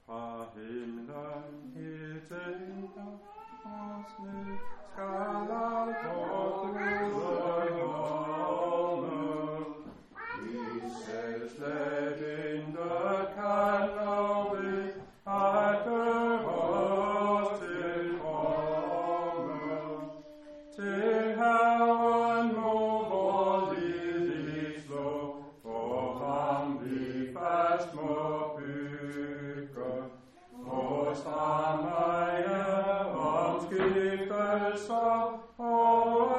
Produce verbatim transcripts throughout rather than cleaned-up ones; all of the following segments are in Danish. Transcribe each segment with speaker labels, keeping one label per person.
Speaker 1: Fra himlen helt til os ned, skal alt vort gode komme. Vi selv slet intet kan og ved, at gøre os til fromme. Til Herren må vor lid slå, for ham vi fast må bygge. For stramme omskiftelser og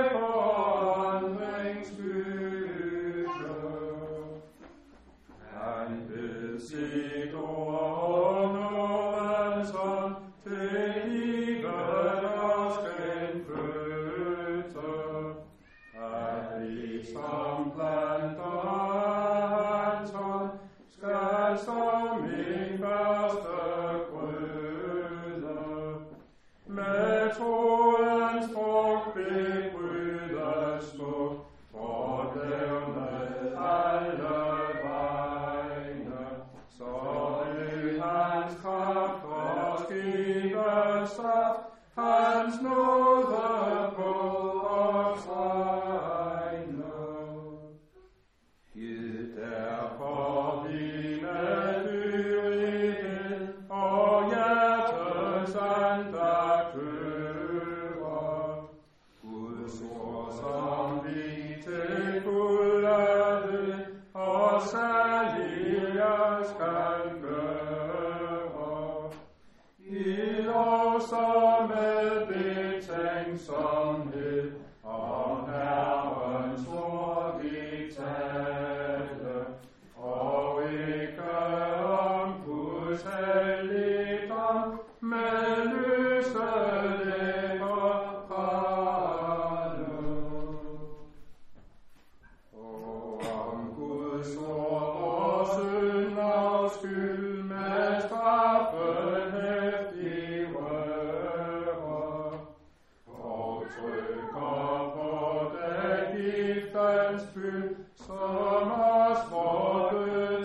Speaker 1: forandringsbygge. Han ved sit ord nådelsen til livet os genfødte, at vi som planter hans hånd skal som min første grøde. Med troens frugt bebrydes smuk, fordlevnet alle vegne. Så vil hans kraft og skibe saft, hans nåde på os regne. Gid derfor vi med lyrighed og hjertets andagt hører Guds ord, som vi til fuldhed og særlig skal gøre. Gid også med betænksomhed om Herrens ord vi tale, og ikke om Guds helligdom med løse læber prale. Og om Guds ord vor synders skyld med straffen heftig rører, og trykker på den giftens fyld, som os vorte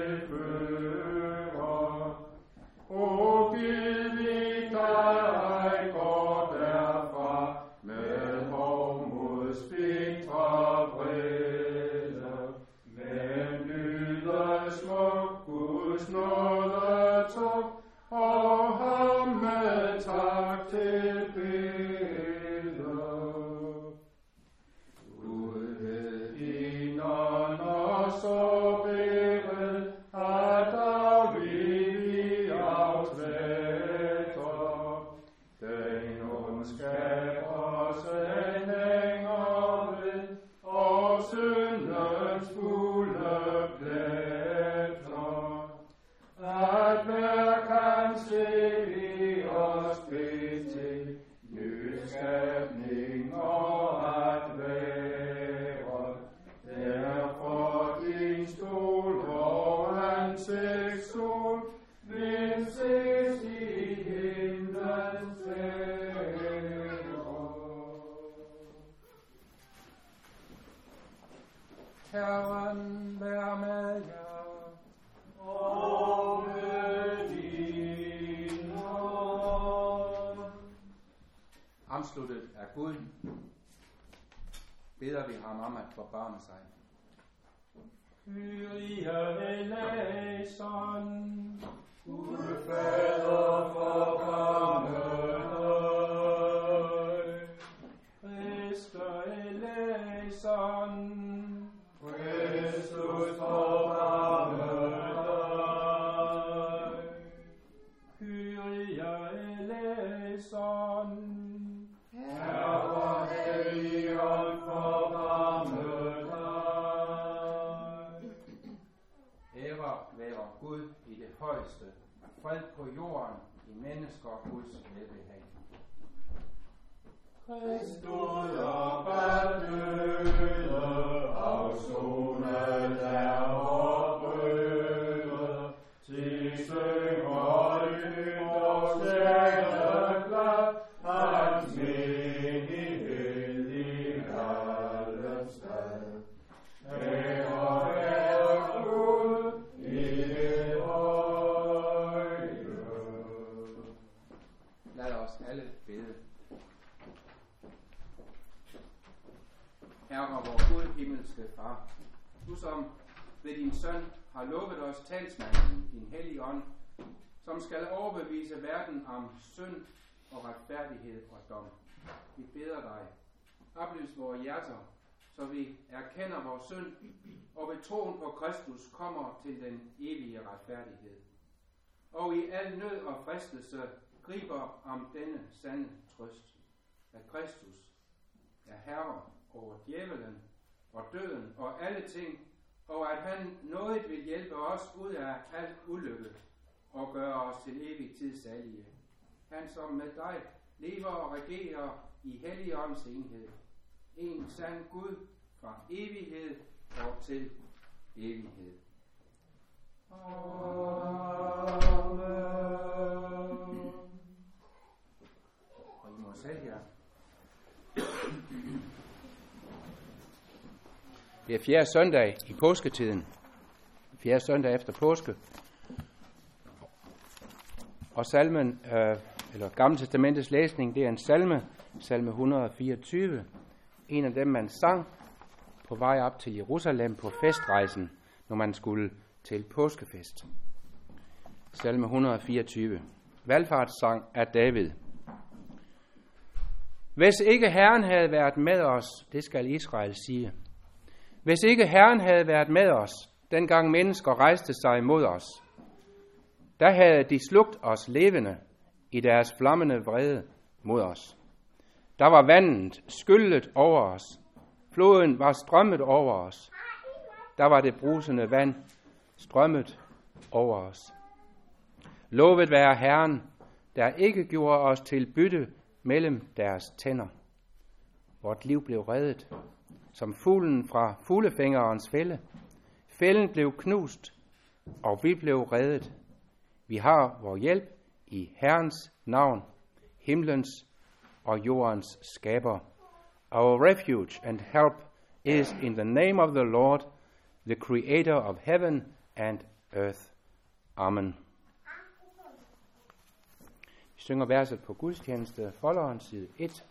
Speaker 1: tilfører. Og giv vi dig går derfra med hovmods bitre vrede, men lyder smuk Guds nåde tog, og ham med tak til beder. Gud ved indånd så bered, at afvig afsletter. Den ondskab os hænger ved, og syndens fulde pletter. At hver kan slippe os bed til nyskabning og at være. Derfor din stol og ansigtssol vil ses i himlens sfære. Herren vær med jer. Og med din ånd. Omsluttet af Gud beder vi ham om at forbarme sig. Kyrie eleison, Gud Fader, forbarme dig. Christe eleison, Kristus, forbarme dig. Kyrie eleison, Herre Helligånd, forbarme dig. Ære være Gud i det højeste, fred på jorden, i mennesker og Guds velbehag. Kristus op at døde, afsonet er vor brøde, til synger ynders hjerteglad, hans menighed i alle stad. Ære være Gud i det højeste. Far, du som ved din søn har lovet os talsmanden, din hellige ånd, som skal overbevise verden om synd og retfærdighed og dom. Vi beder dig, oplys vores hjerter, så vi erkender vores synd, og ved troen på Kristus kommer til den evige retfærdighed. Og i al nød og fristelse griber om denne sande trøst, at Kristus er herre over djævelen og døden og alle ting, og at han nådigt vil hjælpe os ud af al ulykke og gøre os til evig tid salige. Han som med dig lever og regerer i hellig ånds enhed, en sand Gud fra evighed og til evighed. Amen. Og I må selv her. Det er fjerde søndag i påsketiden. Fjerde søndag efter påske. Og salmen, øh, eller Gamle Testamentets læsning, det er en salme, salme et hundrede og fireogtyve. En af dem, man sang på vej op til Jerusalem på festrejsen, når man skulle til påskefest. Salme et hundrede og fireogtyve. Valfartssang af David. Hvis ikke Herren havde været med os, det skal Israel sige. Hvis ikke Herren havde været med os, dengang mennesker rejste sig mod os, der havde de slugt os levende i deres flammende vrede mod os. Der var vandet skyllet over os. Floden var strømmet over os. Der var det brusende vand strømmet over os. Lovet være Herren, der ikke gjorde os til bytte mellem deres tænder. Vort liv blev reddet, som fuglen fra fuglefængerens fælde. Fælden blev knust, og vi blev reddet. Vi har vor hjælp i Herrens navn, himlens og jordens skaber. Our refuge and help is in the name of the Lord, the creator of heaven and earth. Amen. Vi synger verset på gudstjeneste, folderen side et.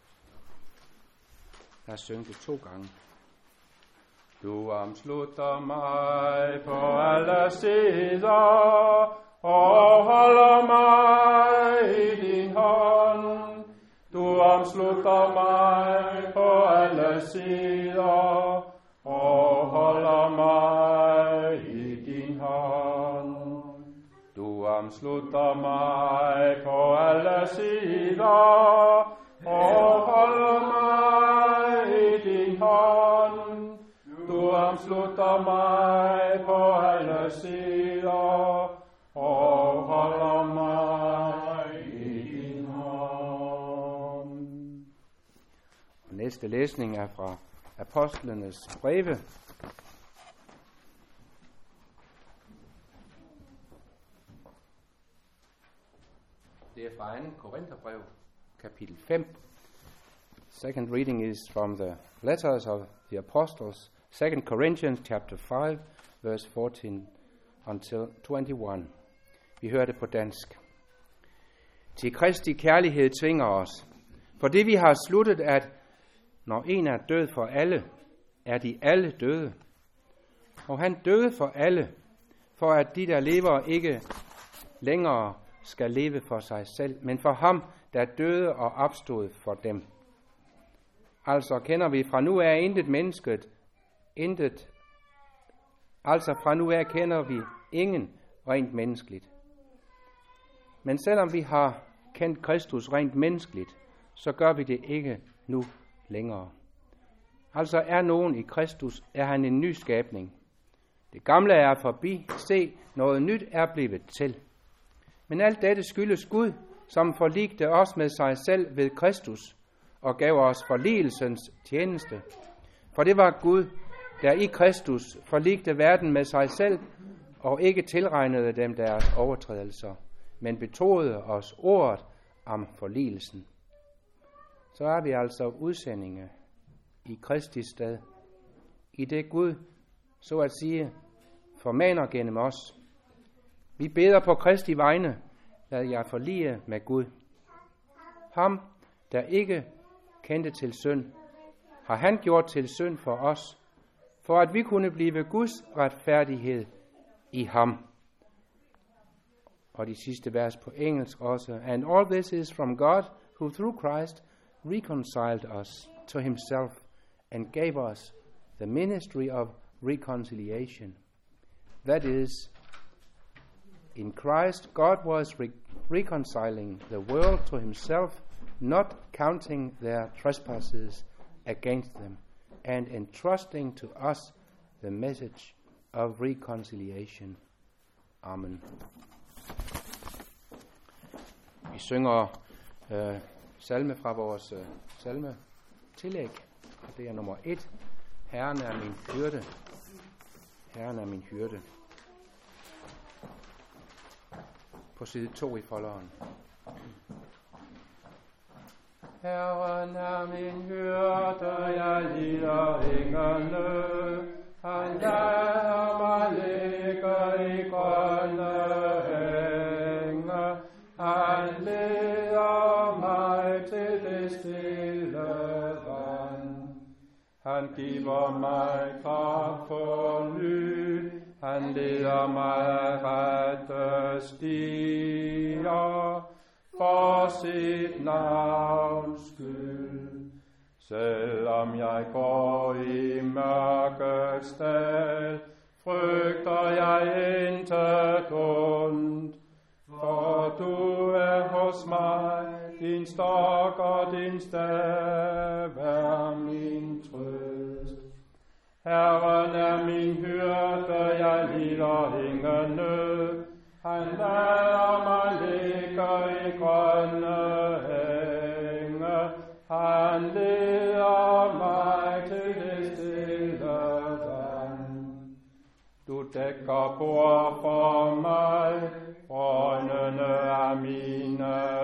Speaker 1: Der synger det to gange. Du omslutter mig på alle sider og holder mig i din hånd. Du omslutter mig på alle sider og holder mig i din hånd. Du omslutter mig på alle sider og holder mig i din hånd. Du omslutter mig på alle sider og holder mig i din hånd. Og næste læsning er fra Apostlenes breve. Det er fra anden Korintherbrev, kapitel fem. Second reading is from the letters of the apostles, Second Corinthians chapter five, verse fourteen until twenty-one. Vi hører det på dansk. Til Kristi kærlighed tvinger os, for det vi har sluttet, at når en er død for alle, er de alle døde. Og han døde for alle, for at de, der lever, ikke længere skal leve for sig selv, men for ham, der døde og opstod for dem. Altså kender vi fra nu af intet mennesket, intet, altså fra nu af kender vi ingen rent menneskeligt. Men selvom vi har kendt Kristus rent menneskeligt, så gør vi det ikke nu længere. Altså er nogen i Kristus, er han en ny skabning. Det gamle er forbi, se, noget nyt er blevet til. Men alt dette skyldes Gud, som forligte os med sig selv ved Kristus, og gav os forligelsens tjeneste. For det var Gud, der i Kristus forligte verden med sig selv, og ikke tilregnede dem deres overtrædelser, men betroede os ordet om forligelsen. Så er vi altså udsendinge i Kristi sted, i det Gud, så at sige, formaner gennem os. Vi beder på Kristi vegne, lad jer forlige med Gud. Ham, der ikke kendte til synd, har han gjort til synd for os, for at vi kunne blive Guds retfærdighed i ham. Og de sidste vers på engelsk også. And all this is from God, who through Christ reconciled us to himself and gave us the ministry of reconciliation. That is, in Christ, God was re- reconciling the world to himself, not counting their trespasses against them, and entrusting to us the message of reconciliation. Amen. Vi synger øh, salme fra vores øh, salme tillæg, og det er nummer et. Herren er min hyrde. Herren er min hyrde. På side to i folderen. Herren er min hyrde, jeg lider ingen nød. Han lader mig ligge i grønne enge. Han leder mig til det stille vand. Han giver mig kraft på ny. Han leder mig af rette stier for sit navns skyld. Selvom jeg går i mørkets dal, frygter jeg intet ondt. For du er hos mig, din stok og din stav er min trøst. Herren er min hyrde, jeg lider ingen nød. Han lader mig ligge i grønne enge. Han leder mig til det stille vand. Du dækker bord for mig, brøndene er mine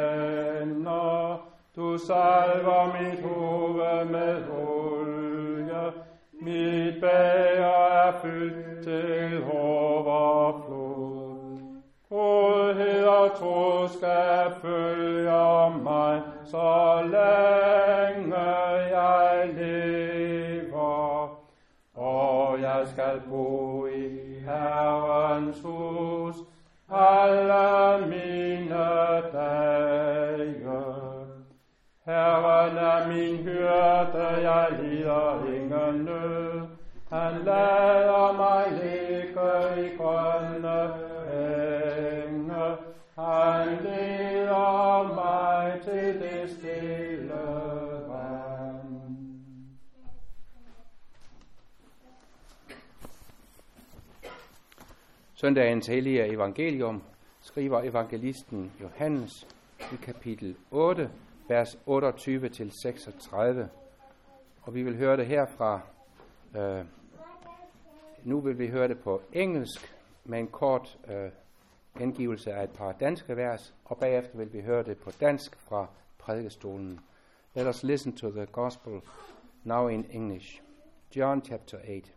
Speaker 1: fjender. Du salver mit hoved med olie. Mit bæger er fyldt til overflod. Godhed og troskab følger mig, så længe jeg lever. Og jeg skal bo i Herrens hus alle mine dage. Herren er min hyrde, jeg lider ingen nød. Han lader mig ligge i grønne enge. Han leder mig til det stille vand. Søndagens hellige evangelium skriver evangelisten Johannes i kapitel otte, vers otteogtyve til seksogtredive. Og vi vil høre det herfra. Øh, nu vil vi høre det på engelsk med en kort øh, indgivelse af et par danske vers, og bagefter vil vi høre det på dansk fra prædikestolen. Let us listen to the gospel now in English. John chapter eight.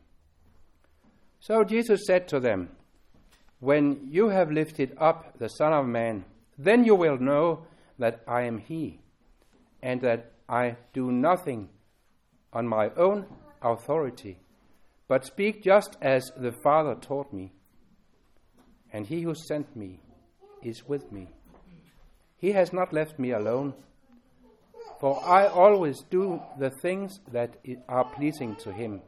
Speaker 1: So Jesus said to them, When you have lifted up the Son of Man, then you will know that I am he, and that I do nothing on my own authority, but speak just as the Father taught me. And he who sent me is with me. He has not left me alone, for I always do the things that are pleasing to him.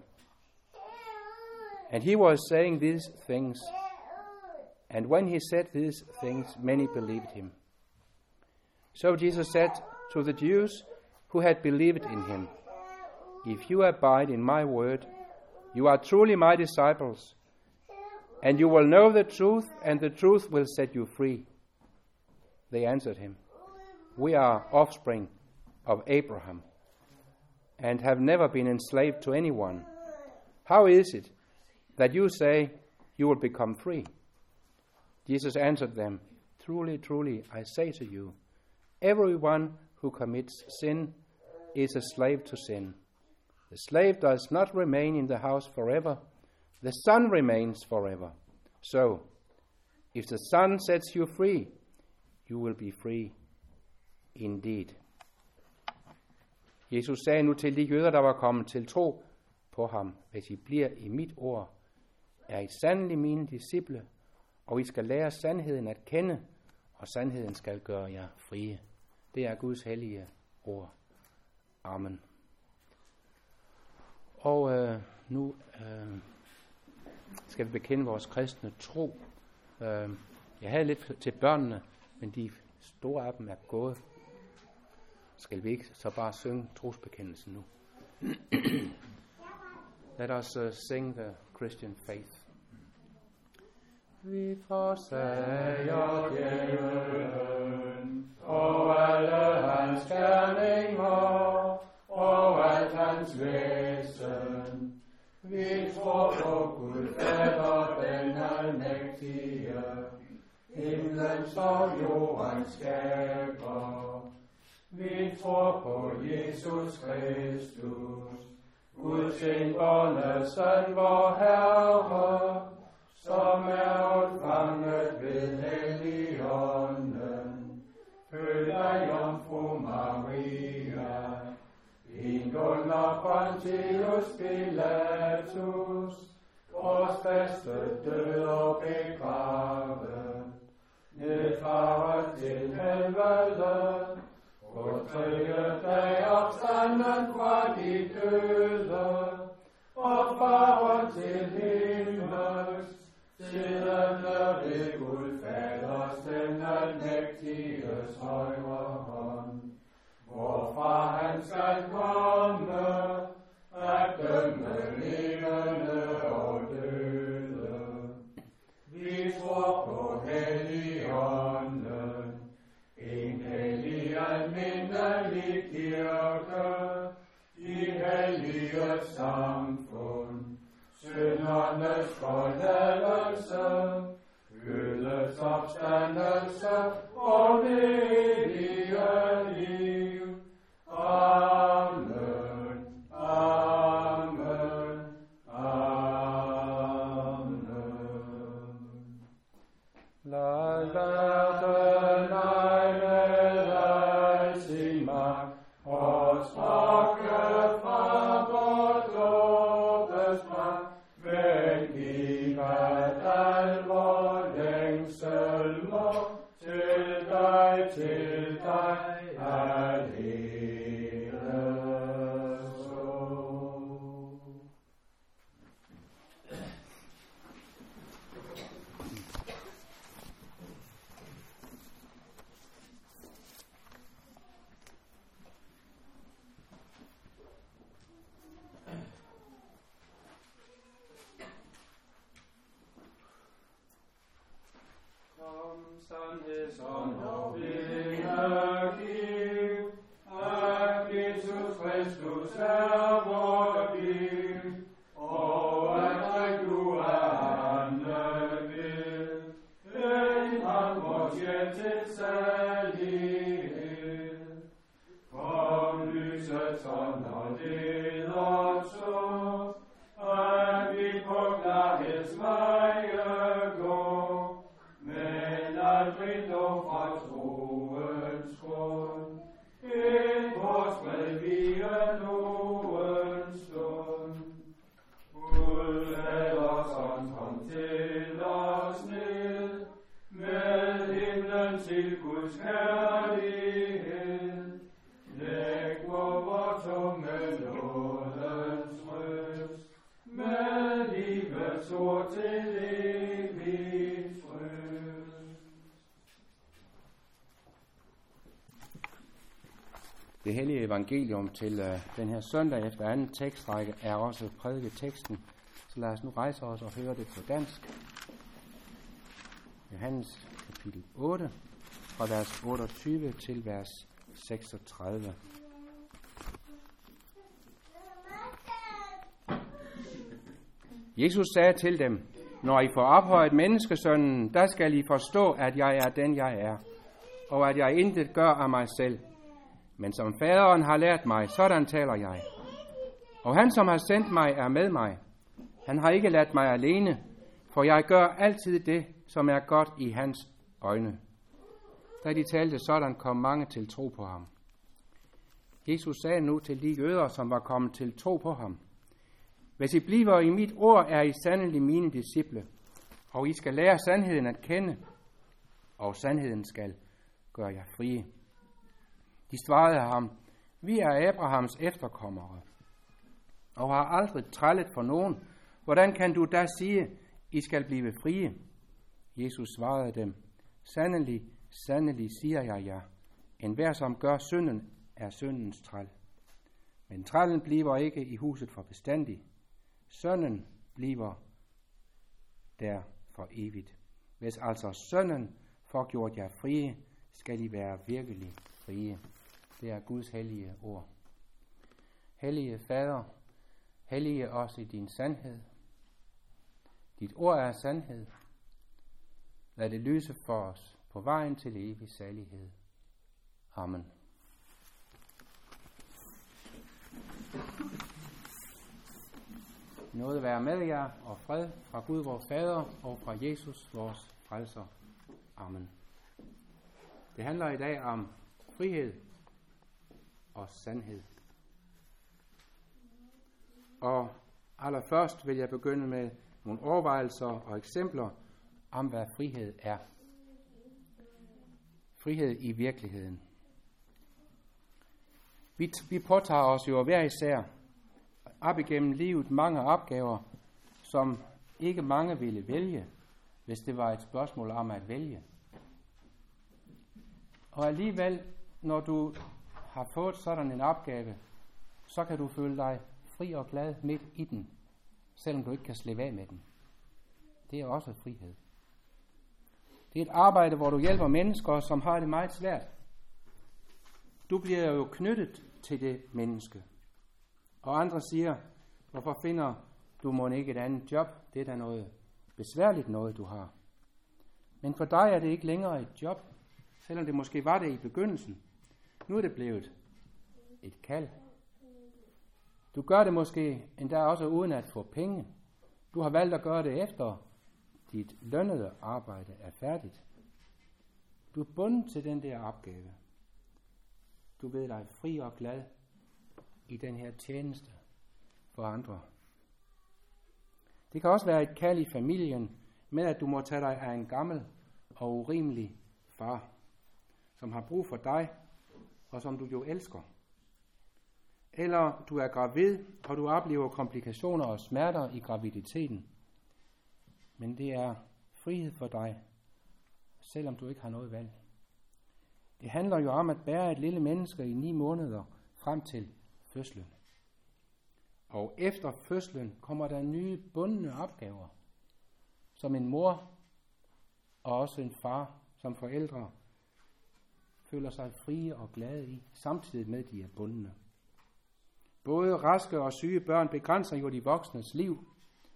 Speaker 1: And he was saying these things, and when he said these things, many believed him. So Jesus said to the Jews who had believed in him, If you abide in my word, you are truly my disciples, and you will know the truth, and the truth will set you free. They answered him, We are offspring of Abraham, and have never been enslaved to anyone. How is it that you say you will become free? Jesus answered them, Truly, truly, I say to you, everyone who commits sin is a slave to sin. The slave does not remain in the house forever. The Son remains forever. So, if the Son sets you free, you will be free indeed. Jesus sagde nu til de jøder, der var kommet til tro på ham, hvis I bliver i mit ord, er I sandelig mine disciple, og I skal lære sandheden at kende, og sandheden skal gøre jer frie. Det er Guds hellige ord. Amen. Og øh, nu øh, skal vi bekende vores kristne tro. Øh, jeg havde lidt til børnene, men de store af dem er gået. Skal vi ikke så bare synge trosbekendelsen nu? Let us uh, sing the Christian faith. Vi forsager djævelen og alle hans gerninger og alt hans væsen. Vi tror på Gud Fader, den almægtige, himlens og jordens skaber. Vi tror på Jesus Kristus, Guds enbårne søn, vor Herre, som er undfanget ved Helligånden, født af Jomfru Maria, en under Pontius Pilatus, vores bedste død og begravet, nedfaret til helvede, på tredje dag opstanden fra de døde, og faren til himmels, siddende ved Gud Faders den almægtiges højre hånd, hvorfra han skal komme, at dømme levende og døde. Vi tror på Helligånden, en hellig almindelig kirke, i hellige samfund, syndernes forladelse, ødets opstandelse og evige liv. Amen, amen, amen. Lad verden ej med dig sin magt, og strakke fra vort håbes magt, men giv at al vor længsel må til dig, til dig alene stå. Sandhedsånd og vidnegiv, at Jesus Kristus er vort liv, og at du er anden vil, en han vores hjælp til salighed. Kom lysets ånd og leder så, at vi på klarhedsveje går, men aldrig dog fra troens grund, en vores med via nogen stund. Gud ellers ånd kom til os ned, med himlen til Guds herlighed. Læg på vor tunge nådens røst, med livets ord til evigt trøst. Det hellige evangelium til uh, den her søndag efter anden tekstrække er også prædiketeksten. Så lad os nu rejse os og høre det på dansk. Johannes kapitel otte, fra vers otteogtyve til vers seksogtredive. Jesus sagde til dem, når I får ophøjet menneskesønnen, der skal I forstå, at jeg er den, jeg er, og at jeg intet gør af mig selv. Men som faderen har lært mig, sådan taler jeg. Og han, som har sendt mig, er med mig. Han har ikke ladt mig alene, for jeg gør altid det, som er godt i hans øjne. Da de talte sådan, kom mange til tro på ham. Jesus sagde nu til de jøder, som var kommet til tro på ham, Hvis I bliver i mit ord, er I sandelig mine disciple, og I skal lære sandheden at kende, og sandheden skal gøre jer frie. De svarede ham, vi er Abrahams efterkommere, og har aldrig trællet for nogen. Hvordan kan du da sige, I skal blive frie? Jesus svarede dem, sandelig, sandelig siger jeg jer, enhver som gør synden, er syndens træl. Men trællen bliver ikke i huset for bestandig. Sønnen bliver der for evigt. Hvis altså sønnen får gjort jer frie, skal I være virkelig frie. Det er Guds hellige ord. Hellige Fader, hellige os i din sandhed. Dit ord er sandhed. Lad det lyse for os på vejen til evig salighed. Amen. Nåde være med jer og fred fra Gud vor Fader og fra Jesus vores frelser. Amen. Det handler i dag om frihed og sandhed. Og allerførst vil jeg begynde med nogle overvejelser og eksempler om, hvad frihed er. Frihed i virkeligheden. Vi, vi påtager os jo hver især op igennem livet mange opgaver, som ikke mange ville vælge, hvis det var et spørgsmål om at vælge. Og alligevel, når du har fået sådan en opgave, så kan du føle dig fri og glad midt i den, selvom du ikke kan slippe af med den. Det er også frihed. Det er et arbejde, hvor du hjælper mennesker, som har det meget svært. Du bliver jo knyttet til det menneske. Og andre siger, hvorfor finder du må ikke et andet job? Det er da noget besværligt noget, du har. Men for dig er det ikke længere et job, selvom det måske var det i begyndelsen. Nu er det blevet et kald. Du gør det måske endda også uden at få penge. Du har valgt at gøre det efter dit lønnede arbejde er færdigt. Du er bundet til den der opgave. Du ved dig fri og glad i den her tjeneste for andre. Det kan også være et kald i familien med, at du må tage dig af en gammel og urimelig far, som har brug for dig, og som du jo elsker. Eller du er gravid, og du oplever komplikationer og smerter i graviditeten. Men det er frihed for dig, selvom du ikke har noget valg. Det handler jo om at bære et lille menneske i ni måneder frem til fødslen. Og efter fødslen kommer der nye bundne opgaver, som en mor og også en far som forældre føler sig frie og glade i, samtidig med de er bundne. Både raske og syge børn begrænser jo de voksnes liv.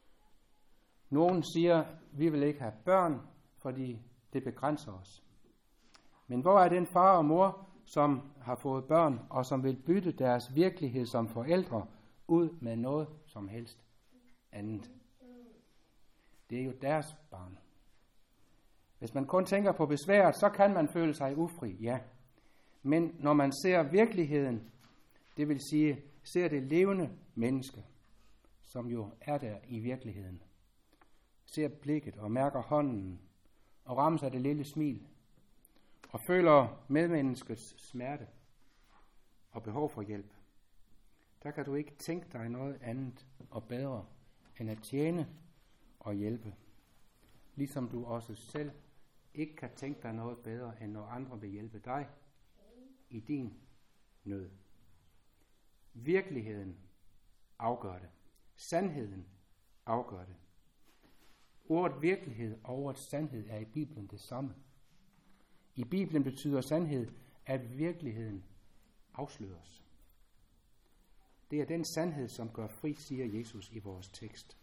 Speaker 1: Nogen siger, vi vil ikke have børn, fordi det begrænser os. Men hvor er den far og mor, som har fået børn, og som vil bytte deres virkelighed som forældre ud med noget som helst andet? Det er jo deres barn. Hvis man kun tænker på besværet, så kan man føle sig ufri, ja. Men når man ser virkeligheden, det vil sige, ser det levende menneske, som jo er der i virkeligheden, ser blikket og mærker hånden, og rammes af det lille smil, og føler medmenneskets smerte og behov for hjælp, der kan du ikke tænke dig noget andet og bedre, end at tjene og hjælpe. Ligesom du også selv ikke kan tænke dig noget bedre, end når andre vil hjælpe dig i din nød. Virkeligheden afgør det. Sandheden afgør det. Ordet virkelighed og ordet sandhed er i Bibelen det samme. I Bibelen betyder sandhed, at virkeligheden afsløres. Det er den sandhed, som gør fri, siger Jesus i vores tekst.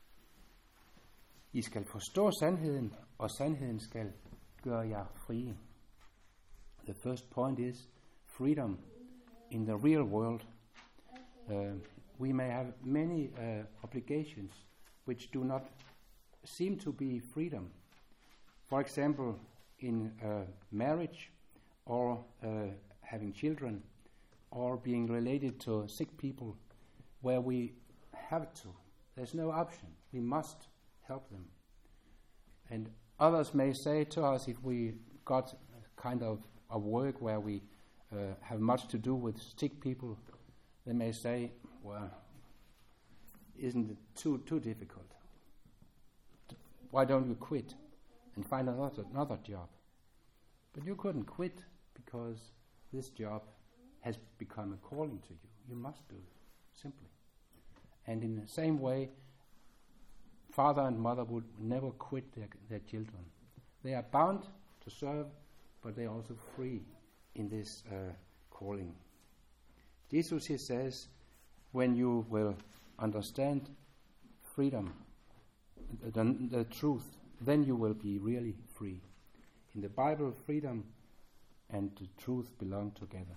Speaker 1: I skal forstå sandheden, og sandheden skal gøre jer frie. The first point is freedom in the real world. Uh, we may have many uh, obligations which do not seem to be freedom. For example, in uh, marriage, or uh, having children, or being related to sick people, where we have to There's no option. We must help them. And others may say to us, if we got kind of a work where we uh, have much to do with sick people, they may say, well, isn't it too too difficult? Why don't you quit and find another, another job? But you couldn't quit because this job has become a calling to you. You must do it, simply. And in the same way, father and mother would never quit their, their children. They are bound to serve, but they are also free in this uh, calling. Jesus, he says, when you will understand freedom, the, the truth, then you will be really free. In the Bible, freedom and the truth belong together.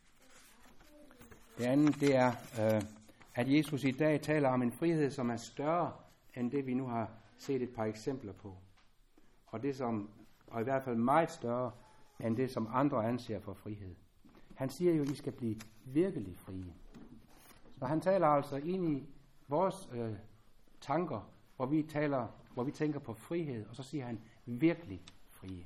Speaker 1: Det andet, det er, øh, at Jesus i dag taler om en frihed, som er større end det, vi nu har set et par eksempler på. Og det som, og i hvert fald meget større end det, som andre anser for frihed. Han siger jo, at I skal blive virkelig frie. Så han taler altså ind i vores øh, tanker, hvor vi taler, hvor vi tænker på frihed, og så siger han virkelig frie.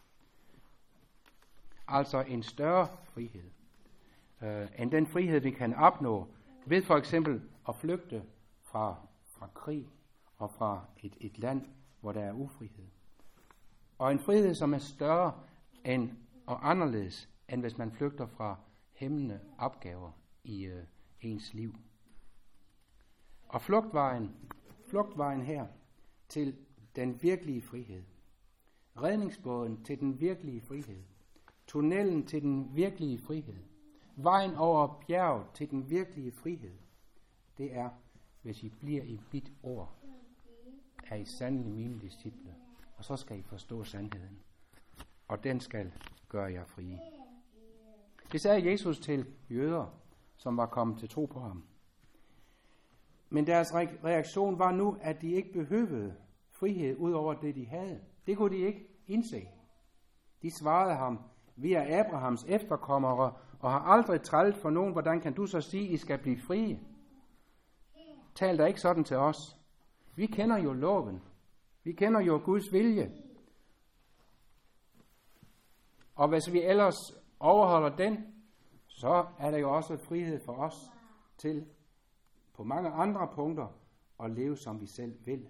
Speaker 1: Altså en større frihed, øh, end den frihed, vi kan opnå ved for eksempel at flygte fra, fra krig og fra et, et land, hvor der er ufrihed. Og en frihed, som er større end, og anderledes, end hvis man flygter fra hæmmende opgaver i øh, ens liv. Og flugtvejen, flugtvejen her til den virkelige frihed, redningsbåden til den virkelige frihed, tunnelen til den virkelige frihed, vejen over bjerget til den virkelige frihed, det er, hvis I bliver i mit ord, er I sandelig mine disciple, og så skal I forstå sandheden, og den skal gøre jer frie. Det sagde Jesus til jøder, som var kommet til tro på ham. Men deres re- reaktion var nu, at de ikke behøvede frihed ud over det, de havde. Det kunne de ikke indse. De svarede ham, vi er Abrahams efterkommere, og har aldrig trælt for nogen. Hvordan kan du så sige, I skal blive frie? Tal da ikke sådan til os. Vi kender jo loven. Vi kender jo Guds vilje. Og hvis vi ellers overholder den, så er der jo også frihed for os til på mange andre punkter at leve, som vi selv vil.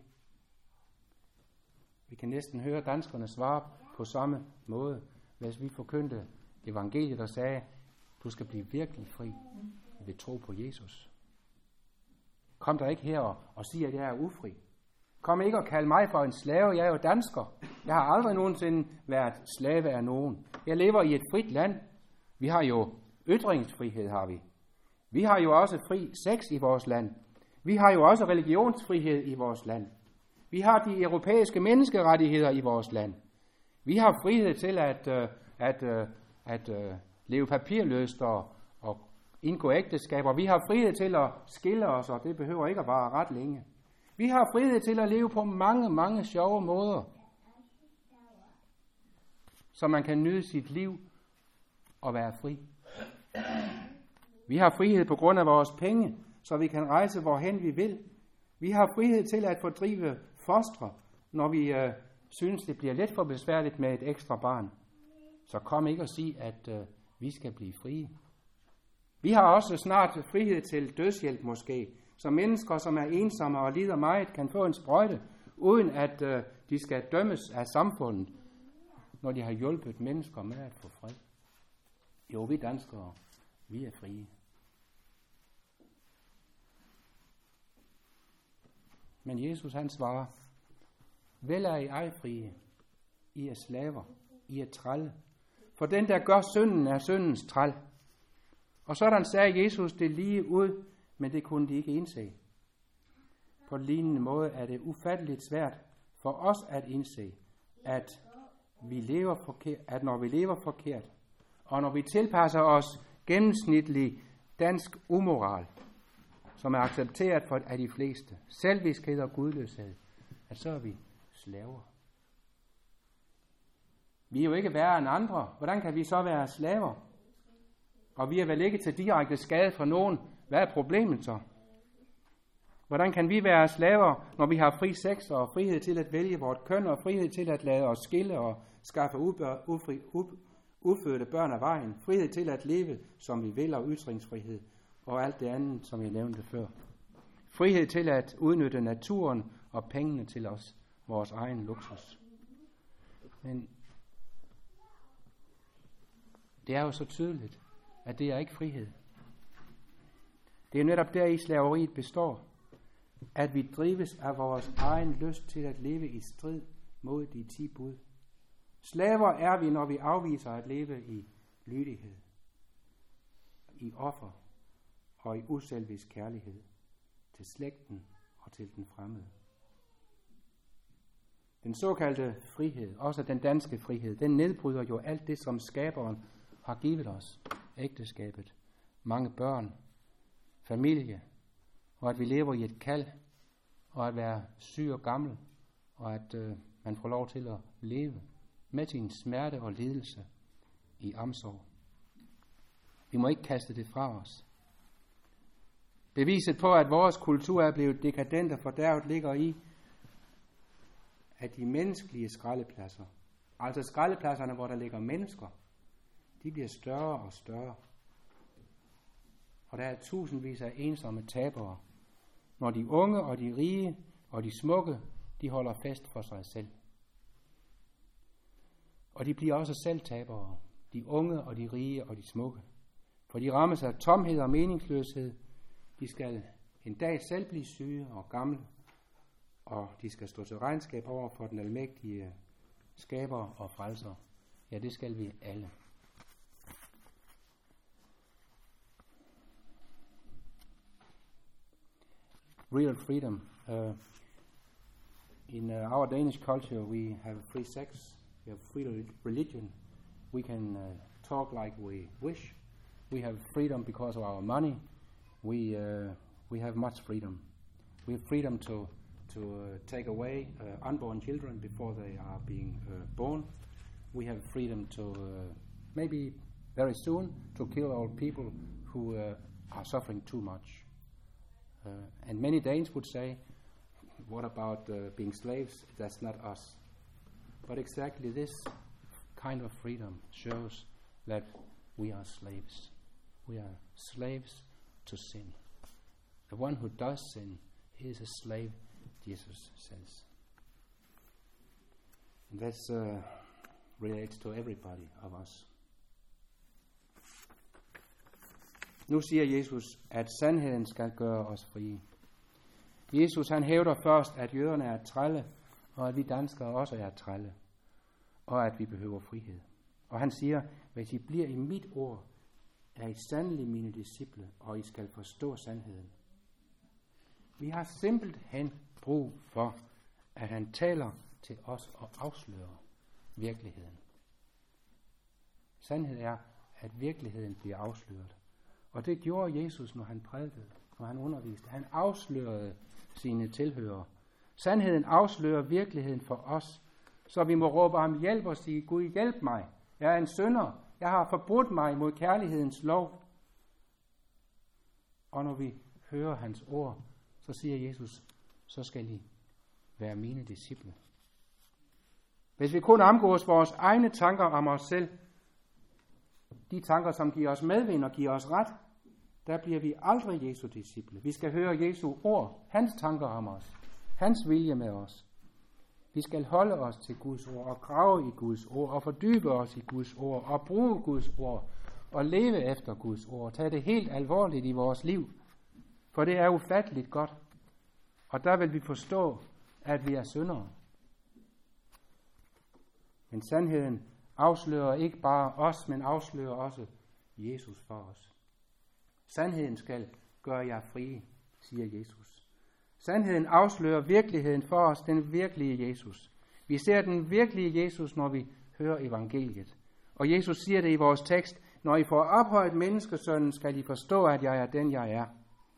Speaker 1: Vi kan næsten høre danskerne svare på samme måde, hvis vi forkyndte evangeliet og sagde, du skal blive virkelig fri ved tro på Jesus. Kom der ikke her og, og sig, at jeg er ufri. Kom ikke og kald mig for en slave, jeg er jo dansker. Jeg har aldrig nogensinde været slave af nogen. Jeg lever i et frit land. Vi har jo ytringsfrihed, har vi. Vi har jo også fri sex i vores land. Vi har jo også religionsfrihed i vores land. Vi har de europæiske menneskerettigheder i vores land. Vi har frihed til at, uh, at, uh, at uh, leve papirløst og, og indgå ægteskaber. Vi har frihed til at skille os, og det behøver ikke at vare ret længe. Vi har frihed til at leve på mange, mange sjove måder, så man kan nyde sit liv og være fri. Vi har frihed på grund af vores penge, så vi kan rejse hvorhen vi vil. Vi har frihed til at fordrive fostre, når vi øh, synes, det bliver lidt for besværligt med et ekstra barn. Så kom ikke og sig, at øh, vi skal blive frie. Vi har også snart frihed til dødshjælp måske, så mennesker, som er ensomme og lider meget, kan få en sprøjte, uden at øh, de skal dømmes af samfundet, når de har hjulpet mennesker med at få fred. Jo, vi danskere, vi er frie. Men Jesus han svarer, vel er I ej frie, I er slaver, I er trælle. For den, der gør synden, er syndens træl. Og sådan sagde Jesus det lige ud, men det kunne de ikke indse. På lignende måde er det ufatteligt svært for os at indse, at vi lever forkert, at når vi lever forkert, og når vi tilpasser os gennemsnitlig dansk umoral, som er accepteret for af de fleste, selviskhed og gudløshed, at så er vi slaver. Vi er jo ikke værre end andre. Hvordan kan vi så være slaver? Og vi er vel ikke til direkte skade for nogen. Hvad er problemet så? Hvordan kan vi være slaver, når vi har fri sex og frihed til at vælge vort køn og frihed til at lade os skille og skaffe ubør, ufri, u, ufødte børn af vejen, frihed til at leve, som vi vil, og ytringsfrihed og alt det andet, som jeg nævnte før. Frihed til at udnytte naturen og pengene til os, vores egen luksus. Men det er jo så tydeligt, at det er ikke frihed. Det er netop der i slaveriet består, at vi drives af vores egen lyst til at leve i strid mod de ti bud. Slaver er vi, når vi afviser at leve i lydighed, i offer og i uselvisk kærlighed til slægten og til den fremmede. Den såkaldte frihed, også den danske frihed, den nedbryder jo alt det, som skaberen har givet os. Ægteskabet, mange børn, familie, og at vi lever i et kald, og at være syg og gammel, og at øh, man får lov til at leve med sin smerte og lidelse i omsorg. Vi må ikke kaste det fra os. Beviset på, at vores kultur er blevet dekadent og fordærvet, ligger i, at de menneskelige skraldepladser, altså skraldepladserne, hvor der ligger mennesker, de bliver større og større. Og der er tusindvis af ensomme tabere, når de unge og de rige og de smukke, de holder fest for sig selv. Og de bliver også selv tabere, de unge og de rige og de smukke. For de rammes af tomhed og meningsløshed. De skal en dag selv blive syge og gamle, og de skal stå til regnskab over for den almægtige skaber og frelser. Ja, det skal vi alle. Real freedom. Uh, in uh, our Danish culture, we have free sex, we have free religion, we can uh, talk like we wish, we have freedom because of our money, we uh, we have much freedom. We have freedom to to uh, take away uh, unborn children before they are being uh, born. We have freedom to uh, maybe very soon to kill all people who uh, are suffering too much. Uh, and many Danes would say, what about uh, being slaves? That's not us. But exactly this kind of freedom shows that we are slaves. We are slaves to sin. The one who does sin is a slave, Jesus says. And that uh, relates to everybody of us. Nu siger Jesus, at sandheden skal gøre os frie. Jesus han hævder først, at jøderne er trælle, og at vi danskere også er trælle, og at vi behøver frihed. Og han siger, hvis I bliver i mit ord, er I sandelig mine disciple, og I skal forstå sandheden. Vi har simpelthen brug for, at han taler til os og afslører virkeligheden. Sandheden er, at virkeligheden bliver afsløret. Og det gjorde Jesus, når han prædikede, når han underviste. Han afslørede sine tilhørere. Sandheden afslører virkeligheden for os, så vi må råbe ham hjælp og sige, Gud hjælp mig, jeg er en synder, jeg har forbrudt mig mod kærlighedens lov. Og når vi hører hans ord, så siger Jesus, så skal I være mine disciple. Hvis vi kun omgås vores egne tanker om os selv, de tanker, som giver os medvind og giver os ret, der bliver vi aldrig Jesu disciple. Vi skal høre Jesu ord, hans tanker om os, hans vilje med os. Vi skal holde os til Guds ord og grave i Guds ord og fordybe os i Guds ord og bruge Guds ord og leve efter Guds ord. Tag det helt alvorligt i vores liv, for det er ufatteligt godt. Og der vil vi forstå, at vi er syndere. Men sandheden afslører ikke bare os, men afslører også Jesus for os. Sandheden skal gøre jer frie, siger Jesus. Sandheden afslører virkeligheden for os, den virkelige Jesus. Vi ser den virkelige Jesus, når vi hører evangeliet. Og Jesus siger det i vores tekst, når I får ophøjet menneskesønnen, skal I forstå, at jeg er den, jeg er.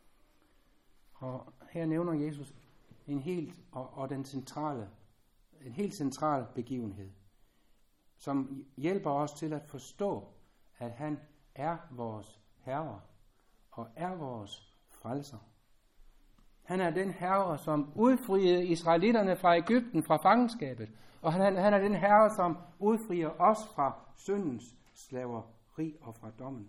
Speaker 1: Og her nævner Jesus en helt og, og den centrale, en helt central begivenhed, som hjælper os til at forstå, at han er vores herre og er vores frelser. Han er den herre, som udfriede israelitterne fra Egypten, fra fangenskabet. Og han, han er den herre, som udfrier os fra syndens slaveri og fra dommen.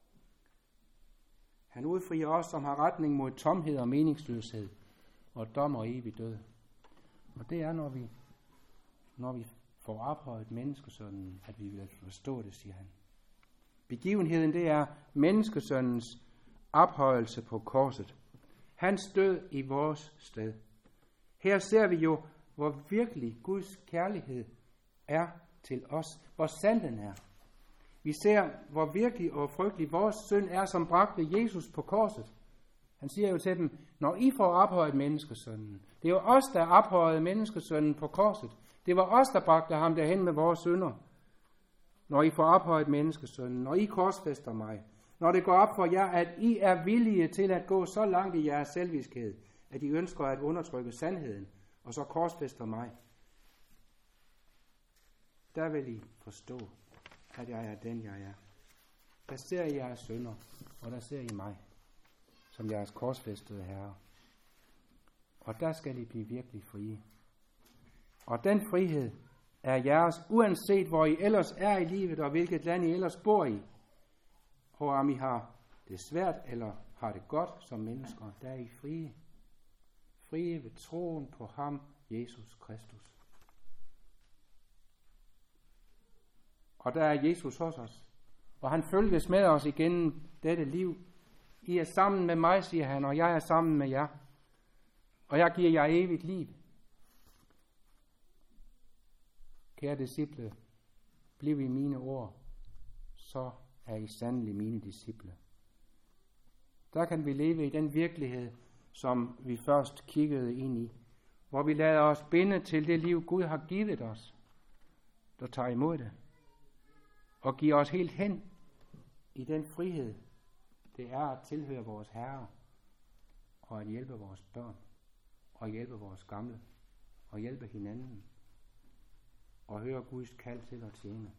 Speaker 1: Han udfrier os, som har retning mod tomhed og meningsløshed og dom og evig død. Og det er, når vi, når vi får ophøjet menneskesønnen, at vi vil forstå det, siger han. Begivenheden, det er menneskesønnens ophøjelse på korset. Hans død i vores sted. Her ser vi jo, hvor virkelig Guds kærlighed er til os. Hvor sand den er. Vi ser, hvor virkelig og frygtelig vores synd er, som bragte Jesus på korset. Han siger jo til dem, når I får ophøjet menneskesønnen. Det er jo os, der ophøjede menneskesønnen på korset. Det var os, der bragte ham derhen med vores synder. Når I får ophøjet menneskesønnen, når I korsfæster mig, når det går op for jer, at I er villige til at gå så langt i jeres selvviskhed, at I ønsker at undertrykke sandheden, og så korsfæster mig, der vil I forstå, at jeg er den, jeg er. Der ser I jeres synder, og der ser I mig, som jeres korsfæstede herre. Og der skal I blive virkelig frie. Og den frihed er jeres, uanset hvor I ellers er i livet, og hvilket land I ellers bor i. Og om I har det svært, eller har det godt som mennesker, der er I frie. Frie ved troen på ham, Jesus Kristus. Og der er Jesus hos os. Og han følges med os igennem dette liv. I er sammen med mig, siger han, og jeg er sammen med jer. Og jeg giver jer evigt liv. Kære disciple, bliv i mine ord, så er I sandelig mine disciple. Der kan vi leve i den virkelighed, som vi først kiggede ind i, hvor vi lader os binde til det liv, Gud har givet os, der tager imod det, og giver os helt hen i den frihed, det er at tilhøre vores Herre, og at hjælpe vores børn, og hjælpe vores gamle, og hjælpe hinanden, og høre Guds kald til at tjene.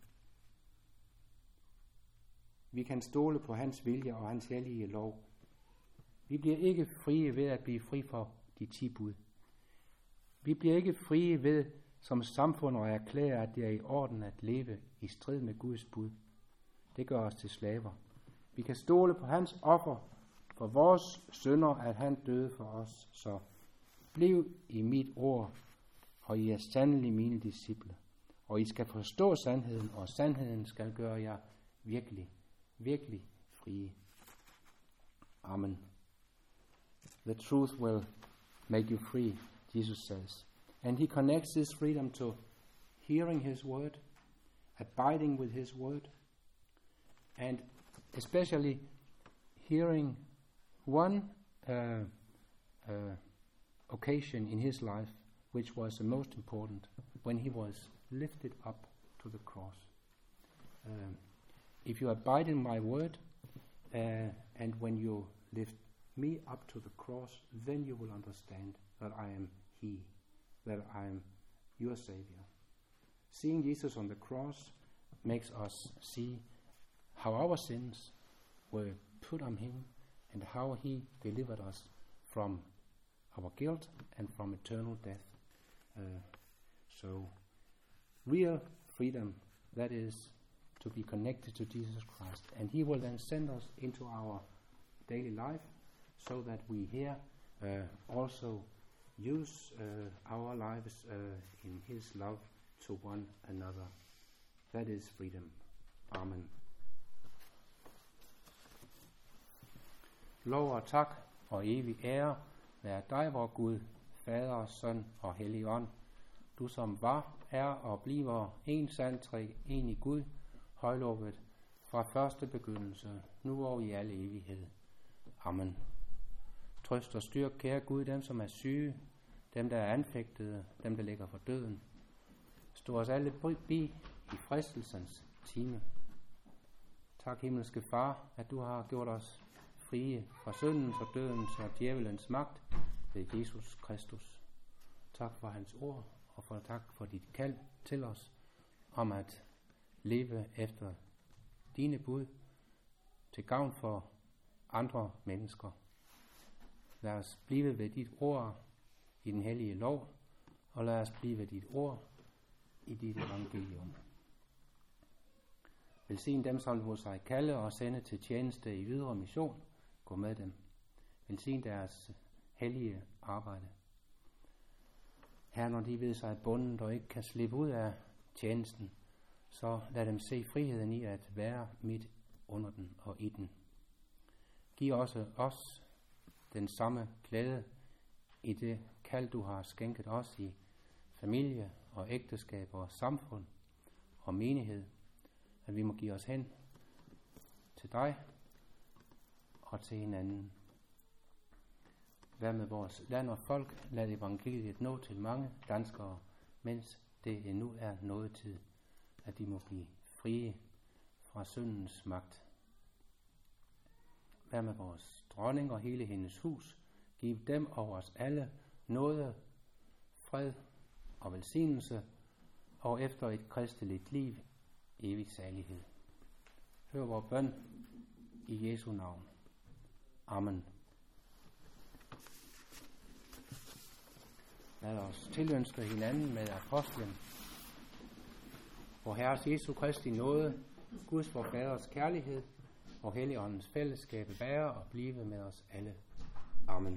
Speaker 1: Vi kan stole på hans vilje og hans hellige lov. Vi bliver ikke frie ved at blive fri for de ti bud. Vi bliver ikke frie ved som samfund at erklære, at det er i orden at leve i strid med Guds bud. Det gør os til slaver. Vi kan stole på hans offer for vores synder, at han døde for os. Så bliv i mit ord, og I er sandelig mine disciple. Og I skal forstå sandheden, og sandheden skal gøre jer virkelig, virkelig frie. Amen. The truth will make you free, Jesus says. And he connects this freedom to hearing his word, abiding with his word, and especially hearing one uh, uh, occasion in his life which was the most important, when he was lifted up to the cross. Um, if you abide in my word, uh, and when you lift me up to the cross, then you will understand that I am he, that I am your Savior. Seeing Jesus on the cross makes us see how our sins were put on him and how he delivered us from our guilt and from eternal death. Uh, so, real freedom, that is to be connected to Jesus Christ. And he will then send us into our daily life so that we here uh, also use uh, our lives uh, in his love to one another. That is freedom. Amen. Lov og tak og evig ære være dig, vor Gud, Fader, Søn og Helligånd. Du som var, er og bliver en sand tre, en i Gud, højlovet fra første begyndelse, nu og i al evighed. Amen. Trøst og styrk, kære Gud, dem som er syge, dem der er anfægtede, dem der ligger for døden. Stå os alle bi i fristelsens time. Tak, himmelske Far, at du har gjort os frie fra syndens og dødens og djævelens magt ved Jesus Kristus. Tak for hans ord, og for tak for dit kald til os om at leve efter dine bud til gavn for andre mennesker. lad os blive ved dit ord i den hellige lov, og lad os blive ved dit ord i dit evangelium. Velsign dem, som må sig kalde og sende til tjeneste i ydre mission. Gå med dem. Velsign deres hellige arbejde. Her, når de ved sig bundet og ikke kan slippe ud af tjenesten, så lad dem se friheden i at være midt under den og i den. Giv også os den samme glæde i det kald, du har skænket os i familie og ægteskab og samfund og menighed, at vi må give os hen til dig og til hinanden. Vær med vores land og folk, lad evangeliet nå til mange danskere, mens det endnu er nådetid, at de må blive frie fra syndens magt. Vær med vores dronning og hele hendes hus, giv dem og os alle nåde, fred og velsignelse, og efter et kristeligt liv, evig salighed. Hør vor bøn i Jesu navn. Amen. Lad os tilønske hinanden med apostlen. Vor Herres Jesu Kristi nåde, Guds vor Faders kærlighed og Helligåndens fællesskab være og blive med os alle. Amen.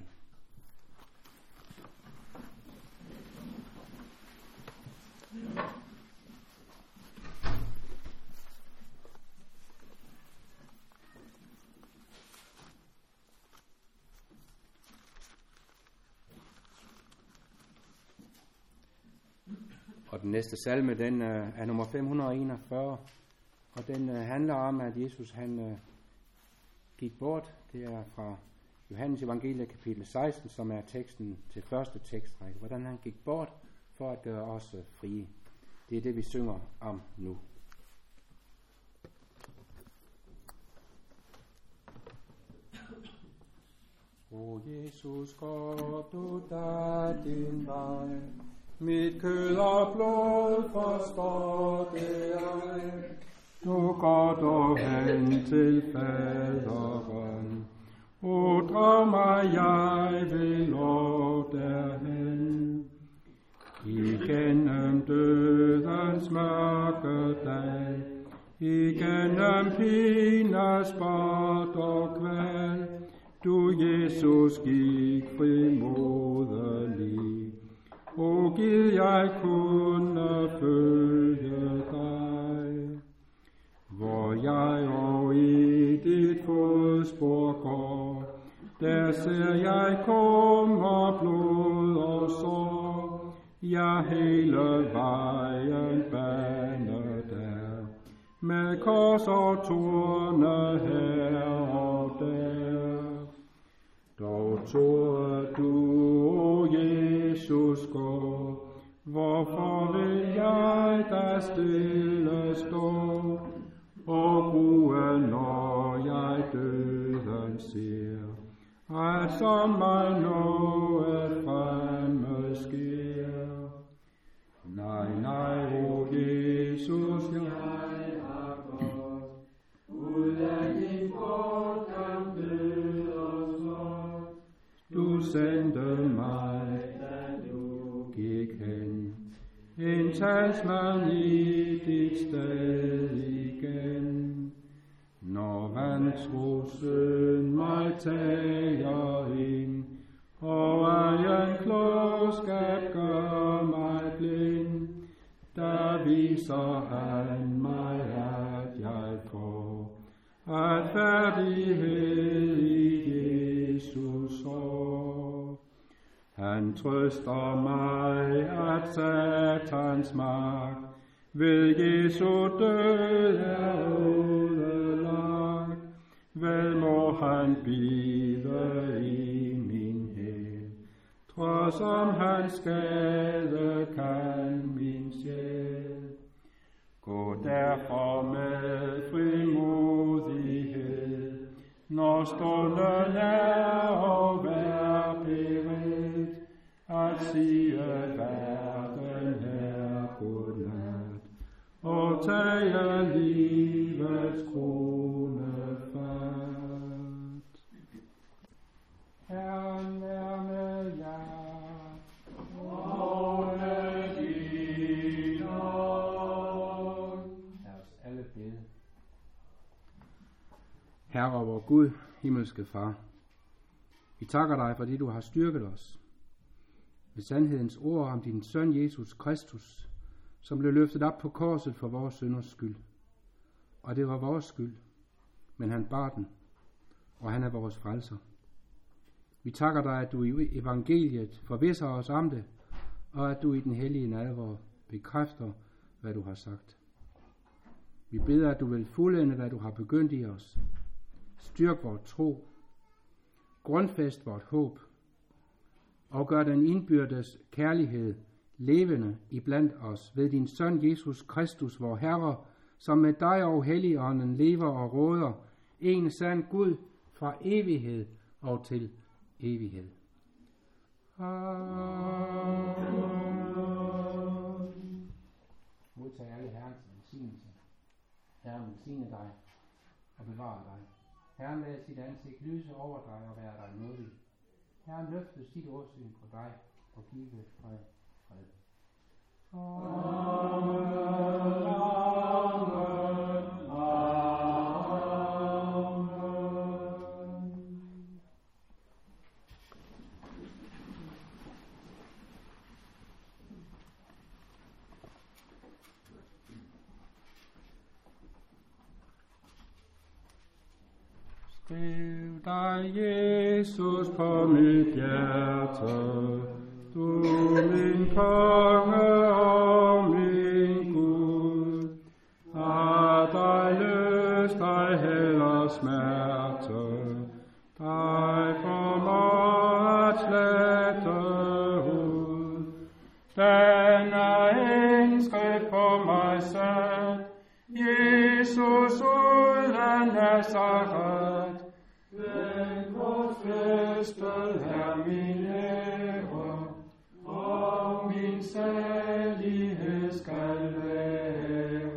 Speaker 1: Og den næste salme, den uh, er nummer fem hundrede og enogfyrre, og den uh, handler om, at Jesus han uh, gik bort. Det er fra Johannes Evangeliet kapitel seksten, som er teksten til første tekstrække. Hvordan han gik bort for at gøre os uh, frie. Det er det, vi synger om nu. O Jesus, går du da din vej, mit kød og blod forstår det ej. Nu går du hen til faderen, o drag mig, jeg vil nå derhen. Igennem dødens mørke dag, igennem pines spot og kval, du Jesus gik frimodig. O gid jeg kunne følge dig, hvor jeg og i dit fodspor går, der ser jeg kummer, blod og sår, ja hele vejen bane der, med kors og torne her og der. Dog turde du, o Jesus, gå, hvorfor vil jeg da stille stå, og grue, når jeg døden ser, at som mig noget fremme sker. Nej, nej, o Jesus, jeg har gått, ud af din bort kan død og slå. Du sendte mig, da du gik hen, en talsmand i dit sted igen. Når vantro synd mig tager ind, og egen klogskab gør mig blind, der viser han mig, at jeg får retfærdighed i Jesus år. Han trøster mig, at Satans magt ved Jesu død er ødelagt. Vel må han bide i min hæl, trods om hans skade kan min sjæl. Gå derfor med frimodighed, når stunden er og vær beredt, at sige verden her godnat, og tage livets krone fat. Herren Herre vor Gud, himmelske Far, vi takker dig, fordi du har styrket os med sandhedens ord om din søn Jesus Kristus, som blev løftet op på korset for vores synders skyld. Og det var vores skyld, men han bar den, og han er vores frelser. Vi takker dig, at du i evangeliet forvisser os om det, og at du i den hellige nadver bekræfter, hvad du har sagt. Vi beder, at du vil fuldende, hvad du har begyndt i os. Styrk vores tro, grundfæst vort håb, og gør den indbyrdes kærlighed levende iblandt os ved din søn Jesus Kristus, vor Herre, som med dig og Helligånden lever og råder, en sand Gud fra evighed og til evighed. Amen. Modtag alle Herrens velsignelse. Herren velsigne dig og bevare dig. Herren lader sit ansigt lyse over dig og være dig nådig. Herren løfte sit åsyn på dig og give dig fred. Amen. Skriv dig, Jesus, på mit hjerte, du min konge og min Gud. Har dig løst, dig heller smerte, dig formår at slette ud. Den er indskrift på mig selv, Jesus uden Nazaret. Den korsfæstet er min ære, og min salighed skal være.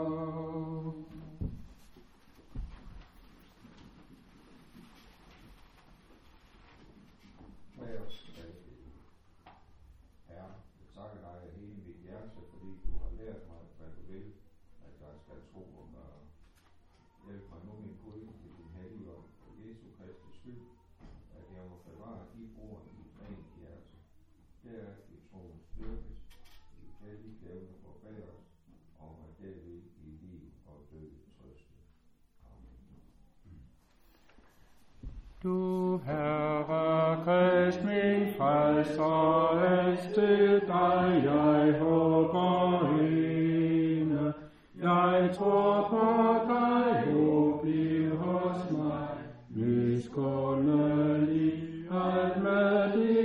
Speaker 2: Lad os bede. Herre, jeg takker dig af hele mit hjerte, fordi du har lært mig, hvad du vil, at jeg skal tro og gøre. Hjælp mig nu, min Gud, i din hellige ånd for Jesu Kristi skyld, at jeg må bevare de ord i et rent hjerte. Deraf i troen styrkes, i hellige gavne forbedres, og mig derved i liv og død trøste. Amen.
Speaker 1: Du, Herre Krist, min frelser, elsket dig, jeg håber hende. Jeg tror på dig, o bliv hos mig, miskundelig alt med din